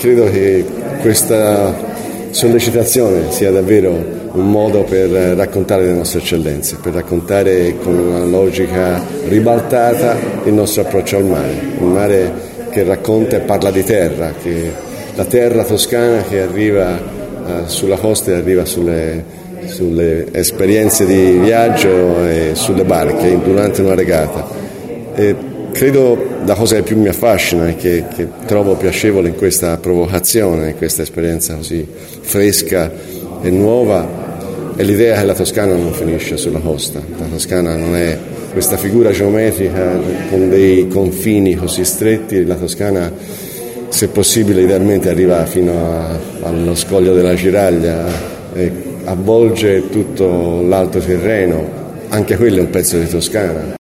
credo che questa sollecitazione sia davvero un modo per raccontare le nostre eccellenze, per raccontare con una logica ribaltata il nostro approccio al mare, un mare che racconta e parla di terra, che la terra toscana che arriva sulla costa e arriva sulle esperienze di viaggio e sulle barche durante una regata. Credo la cosa che più mi affascina e che trovo piacevole in questa provocazione, in questa esperienza così fresca e nuova, è l'idea che la Toscana non finisce sulla costa. La Toscana non è questa figura geometrica con dei confini così stretti. La Toscana, se possibile, idealmente arriva fino allo scoglio della Giraglia e avvolge tutto l'Alto Tirreno. Anche quello è un pezzo di Toscana.